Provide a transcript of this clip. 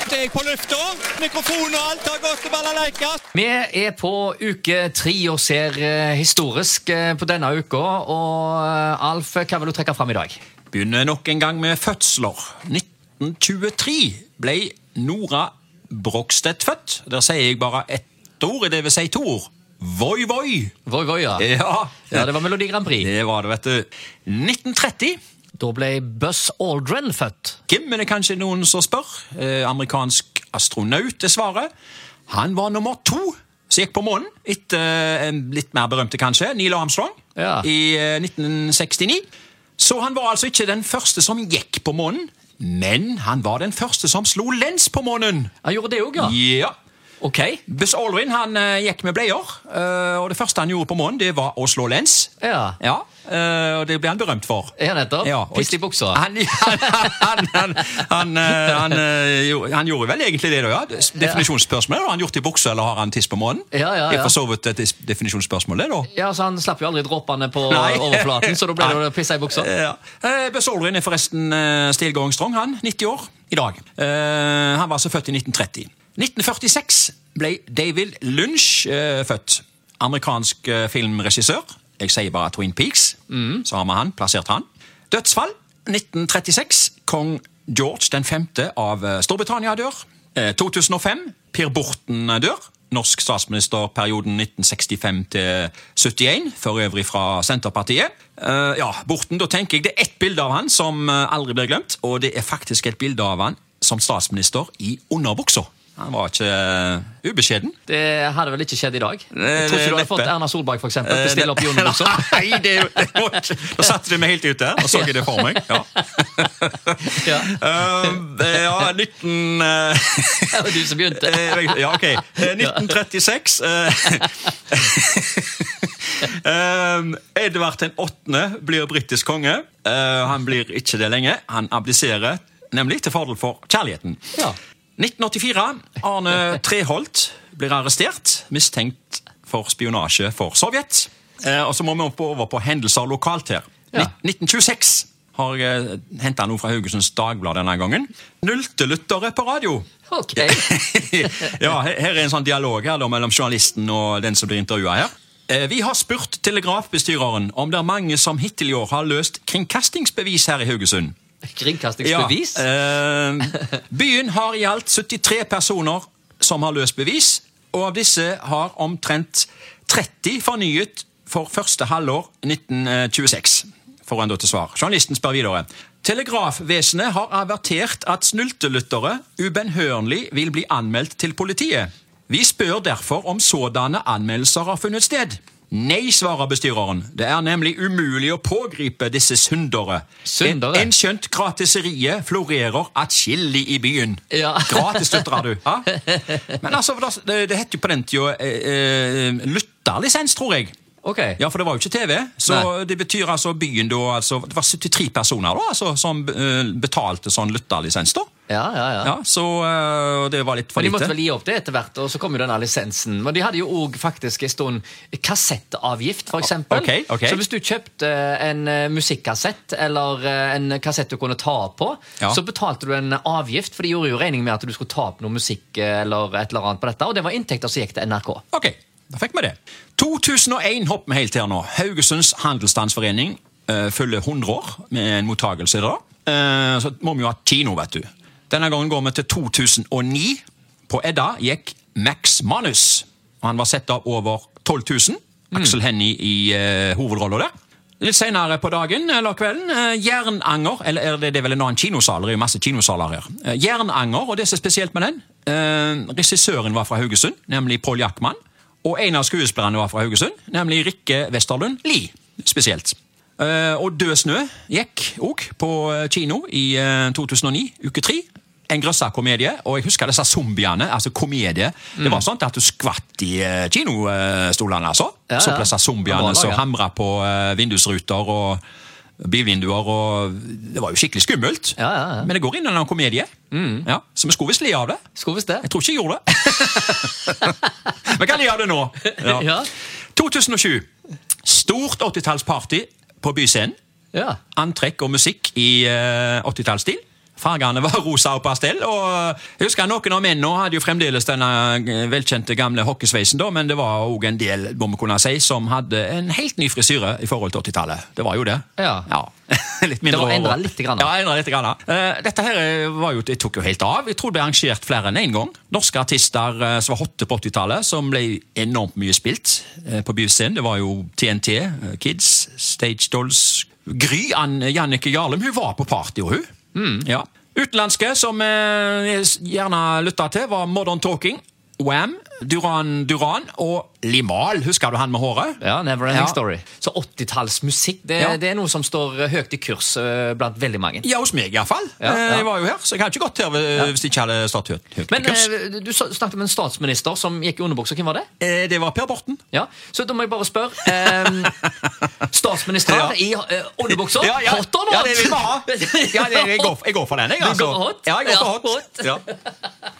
er jeg på lufta. Mikrofon og alt har gått til balalaika. Vi er på uke 3 og ser historisk på denne uka. Og Alf, hva vil du trekke fram i dag? Begynner nok en gang med fødsler. 1923 ble Nora Brogstedt født. Der sier jeg bare ett ord, det vil si 2 ord. Voi, voi. Voi, voi, ja. Ja, det var Melodi Grand Prix. Det var det, vet du. 1930. Da ble Buzz Aldrin født. Kim, men det er kanskje noen som spør. Amerikansk astronaut er svaret. Han var nummer 2 som gikk på månen. Etter litt mer berømte kanskje, Neil Armstrong, i 1969. Så han var altså ikke den første som gikk på månen, men han var den første som slo lens på månen. Han gjorde det også, ja? Ja. Ok. Buzz Aldrin, han gikk med bleier, og det første han gjorde på månen, det var å slå lens. Ja. Ja, og det ble han berømt for. Er han nettopp? Ja, Pist i buksa? Han gjorde vel egentlig det da, ja. Definisjonsspørsmål, har han gjort i buksa, eller har han tiss på månen? Ja. Det er for så vidt et definisjonsspørsmål, det da. Ja, så han slapp jo aldri dråpene på overflaten, så da ble det pissa i buksa. Ja. Buzz Aldrin er forresten still going strong, han, 90 år i dag. Han var så født i 1930. 1946 ble David Lynch født. Amerikansk filmregissør. Jeg sier bare Twin Peaks. Så har vi han, plassert han. Dødsfall 1936. Kong George den 5. av Storbritannia dør. 2005. Per Borten dør. Norsk statsministerperioden 1965 til 71. For øvrig fra Senterpartiet. Borten, da tenker jeg det er ett bilde av han som aldri blir glemt. Og det er faktisk et bilde av han som statsminister i underbuksa. Han var ikke ubeskjeden. Det hadde vel ikke skjedd i dag. Jeg tror ikke du hadde fått Erna Solberg for eksempel til å stille opp i underbuksa. Nei, det var ikke. Da satte de meg helt ut der, og så jeg det for meg. Ja, 19... Det var du som begynte. Ja, ok. 1936... Edvard den 8. blir britisk konge. Han blir ikke det lenge. Han abdiserer, nemlig til fordel for kjærligheten. Ja. 1984. Arne Treholt blir arrestert, mistenkt for spionasje for Sovjet. Og så må vi over på hendelser lokalt her. Ja. 1926 har jeg hentet noe fra Haugesunds Dagblad denne gangen. Nultelyttere på radio. Ok. Ja, her er en sånn dialog her da, mellom journalisten og den som blir intervjuet her. Vi har spurt telegrafbestyreren om det er mange som hittil i år har løst kringkastingsbevis her i Haugesund. Kringkastingsbevis? Ja, byen har i alt 73 personer som har løst bevis, og av disse har omtrent 30 fornyet for første halvår 1926. For han da til svar. Journalisten spør videre. Telegrafvesenet har avertert at snultelyttere ubenhørlig vil bli anmeldt til politiet. Vi spør derfor om sådanne anmeldelser har funnet sted. Nei, svarer bestyreren. Det er nemlig umulig å pågripe disse syndere. Syndere? En skjønt gratiseriet florerer atskillig i byen. Ja. Gratis lyttere, du. Ja? Men altså, det heter jo på den tida lytterlisens, tror jeg. Okay. Ja, for det var jo ikke TV, så det betyr altså byen da, altså, det var 73 personer da, altså, som betalte sånn lytterlisens da. Ja, så det var litt for lite. De måtte vel gi opp det etter hvert, og så kom jo denne lisensen. Men de hadde jo også faktisk en stund kassettavgift, for eksempel. Okay. Så hvis du kjøpte en musikkassett, eller en kassett du kunne ta på, så betalte du en avgift, for de gjorde jo regning med at du skulle ta opp noe musikk eller et eller annet på dette, og det var inntekter som gikk til NRK. Ok, da fikk vi det. 2001 hopper vi helt her nå. Haugesunds Handelsstandsforening følger 100 år med en mottagelse da. Så må vi jo ha kino, vet du. Denne gangen går vi til 2009. På Edda gikk Max Manus. Han var sett av over 12 000. Aksel Hennie i hovedrollen der. Litt senere på dagen, eller kvelden, Jernanger, eller det er vel en annen kinosal, det er jo masse kinosaler her. Jernanger, og det er så spesielt med den. Regissøren var fra Haugesund, nemlig Paul Jackman. Og en av skuespillerne var fra Haugesund, nemlig Rikke Westerlund Lie, spesielt. Og Død snø gikk også på kino i 2009, uke 3. En grøssa komedie, og jeg husker disse zombiene, altså komedie. Det var sånn at du skvatt i kinostolene, altså. Så ble disse zombiene som hamret på vindusruter og bilvinduer, og det var jo skikkelig skummelt. Men det går inn i en komedie. Så vi skulle visst le av det. Jeg tror ikke jeg gjorde det. Vi kan le av det nå. 2007. Stort 80-tallsparty på byscenen. Antrekk og musikk i 80-tallsstil. Fargene var rosa og pastell, og jeg husker noen av mennene hadde jo fremdeles denne velkjente gamle hockeysveisen da, men det var også en del, må vi kunne si, som hadde en helt ny frisyre i forhold til 80-tallet. Det var jo det. Ja. Litt mindre. Det var endret litt grann. Ja, endret litt grann. Dette her var jo, det tok jo helt av. Jeg tror det ble arrangert flere enn en gang. Norske artister som var hotte på 80-tallet, som ble enormt mye spilt på byscenen. Det var jo TNT, Kids, Stage Dolls, Gry, Jannicke Jarlum, hun var på party, og hun. Ja. Utenlandske som gjerne lyttet til var Modern Talking, Wham, Duran Duran og Limahl. Husker du han med håret? Ja, Neverending Story. Så 80-tallsmusikk, det er noe som står høyt i kurs blant veldig mange. Ja, hos meg i hvert fall. Jeg var jo her, så jeg hadde ikke gått her hvis det ikke hadde stått høyt i kurs. Men du snakket med en statsminister som gikk i underbukser. Hvem var det? Det var Per Borten. Ja, så da må jeg bare spørre. Statsminister i underbukser? Hot or not? Ja, det vil vi ha. Ja, jeg går for den, jeg. Altså. Du går hot? Ja, jeg går for hot. Ja.